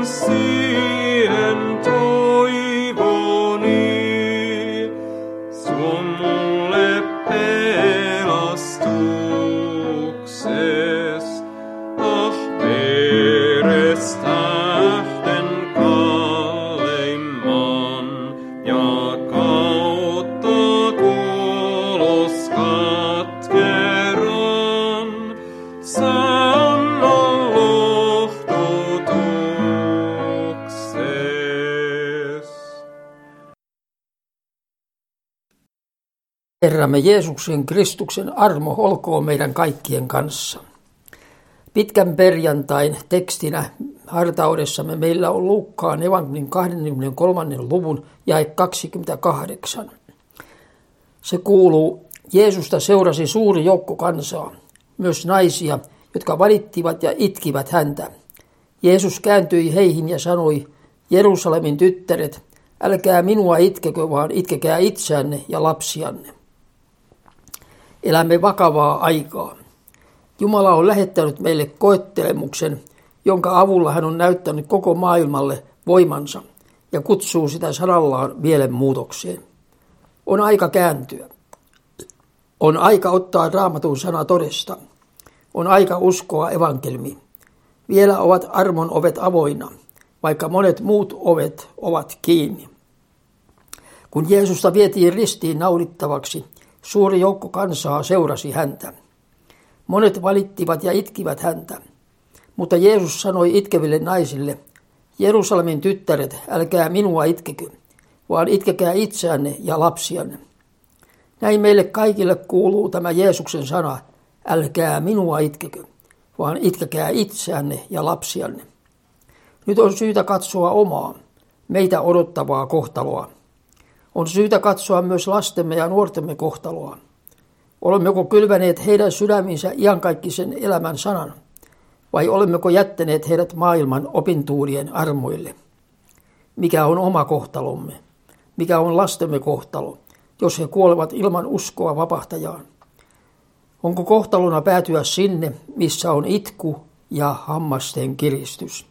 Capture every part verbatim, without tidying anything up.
siihen toivoni. Se on mulle pelastukses. Ah, veres tähten kalleimman ja kautta kuolos katkeran. Sannan lohdutukses. Herramme Jeesuksen Kristuksen armo olkoon meidän kaikkien kanssa. Pitkän perjantain tekstinä hartaudessamme meillä on Luukkaan evankelin kaksikymmentäkolmannen luvun jae kaksikymmentäkahdeksan. Se kuuluu: Jeesusta seurasi suuri joukko kansaa, myös naisia, jotka valittivat ja itkivät häntä. Jeesus kääntyi heihin ja sanoi: Jerusalemin tyttäret, älkää minua itkekö, vaan itkekää itseänne ja lapsianne. Elämme vakavaa aikaa. Jumala on lähettänyt meille koettelemuksen, jonka avulla hän on näyttänyt koko maailmalle voimansa ja kutsuu sitä sanallaan mielenmuutokseen. On aika kääntyä. On aika ottaa Raamatun sana todesta. On aika uskoa evankelmiin. Vielä ovat armon ovet avoinna, vaikka monet muut ovet ovat kiinni. Kun Jeesusta vietiin ristiin naulittavaksi, suuri joukko kansaa seurasi häntä. Monet valittivat ja itkivät häntä, mutta Jeesus sanoi itkeville naisille: Jerusalemin tyttäret, älkää minua itkekö, vaan itkekää itseänne ja lapsianne. Näin meille kaikille kuuluu tämä Jeesuksen sana: älkää minua itkekö, vaan itkekää itseänne ja lapsianne. Nyt on syytä katsoa omaa, meitä odottavaa kohtaloa. On syytä katsoa myös lastemme ja nuortemme kohtaloa. Olemmeko kylväneet heidän sydäminsä iankaikkisen elämän sanan, vai olemmeko jättäneet heidät maailman opintuurien armoille? Mikä on oma kohtalomme? Mikä on lastemme kohtalo, jos he kuolevat ilman uskoa vapahtajaan? Onko kohtalona päätyä sinne, missä on itku ja hammasten kiristys?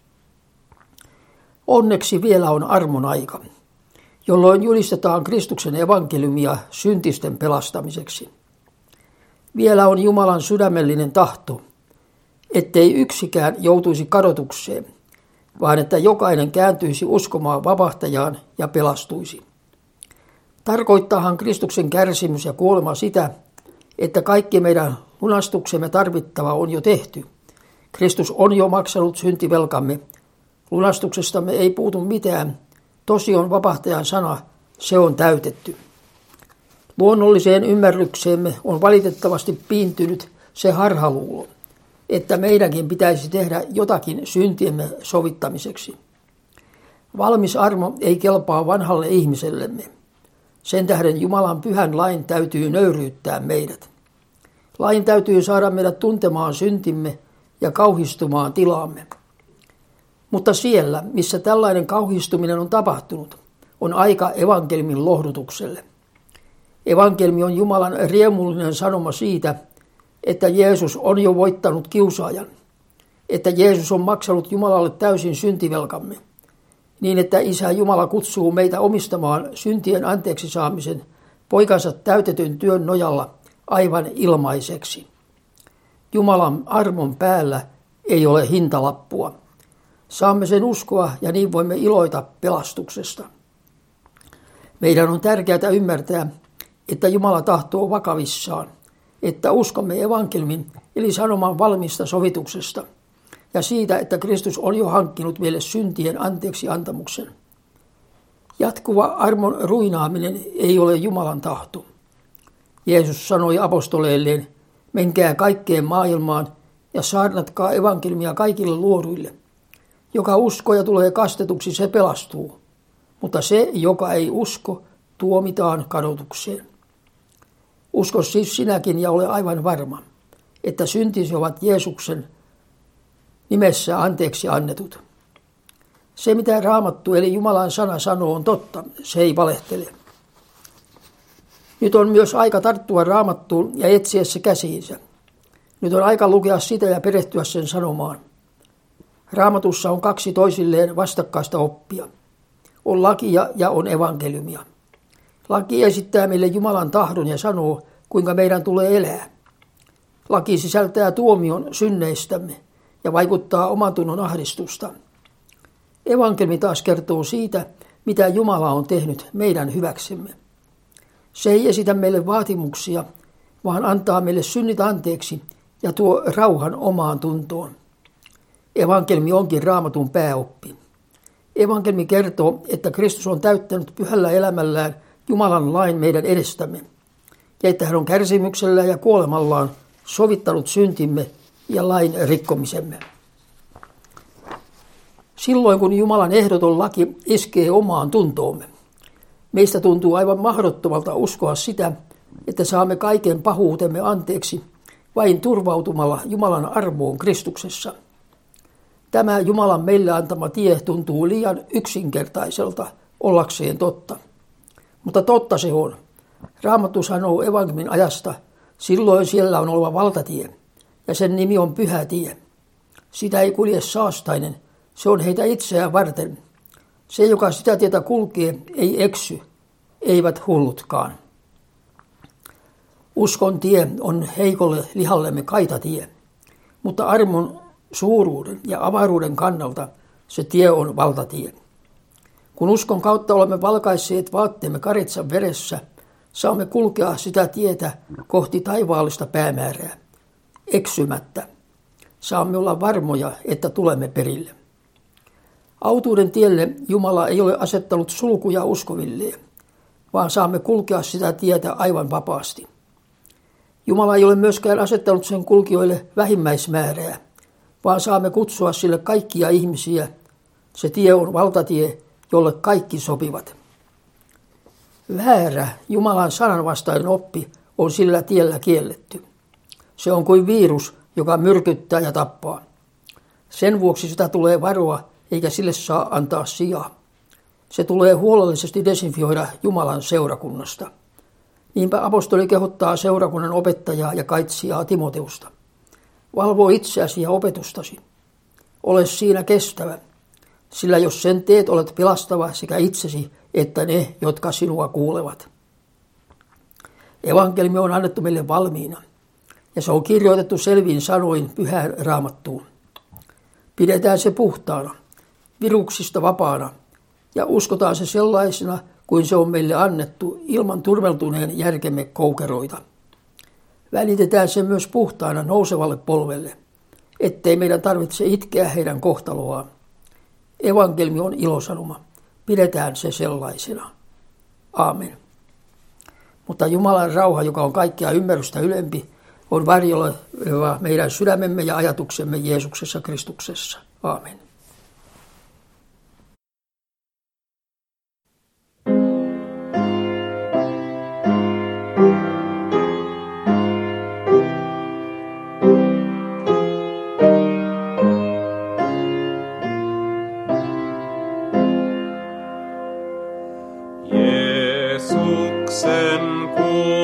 Onneksi vielä on armon aika, jolloin julistetaan Kristuksen evankeliumia syntisten pelastamiseksi. Vielä on Jumalan sydämellinen tahto, ettei yksikään joutuisi kadotukseen, vaan että jokainen kääntyisi uskomaan vapahtajaan ja pelastuisi. Tarkoittaahan Kristuksen kärsimys ja kuolema sitä, että kaikki meidän lunastuksemme tarvittava on jo tehty. Kristus on jo maksanut syntivelkamme. Lunastuksestamme ei puutu mitään. Tosi on vapahtajan sana, se on täytetty. Luonnolliseen ymmärrykseemme on valitettavasti piintynyt se harhaluulo, että meidänkin pitäisi tehdä jotakin syntiemme sovittamiseksi. Valmis armo ei kelpaa vanhalle ihmisellemme. Sen tähden Jumalan pyhän lain täytyy nöyryyttää meidät. Lain täytyy saada meidät tuntemaan syntimme ja kauhistumaan tilaamme. Mutta siellä, missä tällainen kauhistuminen on tapahtunut, on aika evankelmin lohdutukselle. Evankelmi on Jumalan riemullinen sanoma siitä, että Jeesus on jo voittanut kiusaajan, että Jeesus on maksanut Jumalalle täysin syntivelkamme, niin että Isä Jumala kutsuu meitä omistamaan syntien anteeksi saamisen poikansa täytetyn työn nojalla aivan ilmaiseksi. Jumalan armon päällä ei ole hintalappua. Saamme sen uskoa ja niin voimme iloita pelastuksesta. Meidän on tärkeää ymmärtää, että Jumala tahtoo vakavissaan, että uskomme evankelmin eli sanoman valmista sovituksesta ja siitä, että Kristus on jo hankkinut meille syntien anteeksi antamuksen. Jatkuva armon ruinaaminen ei ole Jumalan tahto. Jeesus sanoi apostoleilleen: menkää kaikkeen maailmaan ja saarnatkaa evankelmia kaikille luoduille. Joka uskoo ja tulee kastetuksi, se pelastuu, mutta se, joka ei usko, tuomitaan kadotukseen. Usko siis sinäkin ja ole aivan varma, että syntisi ovat Jeesuksen nimessä anteeksi annetut. Se, mitä Raamattu eli Jumalan sana sanoo, on totta, se ei valehtele. Nyt on myös aika tarttua Raamattuun ja etsiä se käsiinsä. Nyt on aika lukea sitä ja perehtyä sen sanomaan. Raamatussa on kaksi toisilleen vastakkaista oppia. On lakia ja on evankeliumia. Laki esittää meille Jumalan tahdon ja sanoo, kuinka meidän tulee elää. Laki sisältää tuomion synneistämme ja vaikuttaa oman tunnon ahdistusta. Evankeliumi taas kertoo siitä, mitä Jumala on tehnyt meidän hyväksemme. Se ei esitä meille vaatimuksia, vaan antaa meille synnit anteeksi ja tuo rauhan omaan tuntoon. Evankeliumi onkin Raamatun pääoppi. Evankeliumi kertoo, että Kristus on täyttänyt pyhällä elämällään Jumalan lain meidän edestämme, ja että hän on kärsimyksellä ja kuolemallaan sovittanut syntimme ja lain rikkomisemme. Silloin kun Jumalan ehdoton laki iskee omaan tuntoomme, meistä tuntuu aivan mahdottomalta uskoa sitä, että saamme kaiken pahuutemme anteeksi vain turvautumalla Jumalan armoon Kristuksessa. Tämä Jumalan meille antama tie tuntuu liian yksinkertaiselta ollakseen totta. Mutta totta se on. Raamattu sanoo evankeliumin ajasta, silloin siellä on oleva valtatie, ja sen nimi on pyhä tie. Sitä ei kulje saastainen, se on heitä itseään varten. Se, joka sitä tietä kulkee, ei eksy, eivät hullutkaan. Uskon tie on heikolle lihallemme kaitatie, mutta armon suuruuden ja avaruuden kannalta se tie on valtatie. Kun uskon kautta olemme valkaisseet vaatteemme karitsan veressä, saamme kulkea sitä tietä kohti taivaallista päämäärää, eksymättä. Saamme olla varmoja, että tulemme perille. Autuuden tielle Jumala ei ole asettanut sulkuja uskoville, vaan saamme kulkea sitä tietä aivan vapaasti. Jumala ei ole myöskään asettanut sen kulkijoille vähimmäismäärää, vaan saamme kutsua sille kaikkia ihmisiä. Se tie on valtatie, jolle kaikki sopivat. Väärä Jumalan sananvastainen oppi on sillä tiellä kielletty. Se on kuin virus, joka myrkyttää ja tappaa. Sen vuoksi sitä tulee varoa, eikä sille saa antaa sijaa. Se tulee huolellisesti desinfioida Jumalan seurakunnasta. Niinpä apostoli kehottaa seurakunnan opettajaa ja kaitsijaa Timoteusta. Valvo itseäsi ja opetustasi. Ole siinä kestävä, sillä jos sen teet, olet pelastava sekä itsesi että ne, jotka sinua kuulevat. Evankeliumi on annettu meille valmiina, ja se on kirjoitettu selvin sanoin pyhään Raamattuun. Pidetään se puhtaana, viruksista vapaana, ja uskotaan se sellaisena, kuin se on meille annettu ilman turmeltuneen järkemme koukeroita. Välitetään se myös puhtaana nousevalle polvelle, ettei meidän tarvitse itkeä heidän kohtaloaan. Evankeliumi on ilosanoma. Pidetään se sellaisena. Aamen. Mutta Jumalan rauha, joka on kaikkea ymmärrystä ylempi, on varjeleva meidän sydämemme ja ajatuksemme Jeesuksessa Kristuksessa. Aamen. Jeesuksen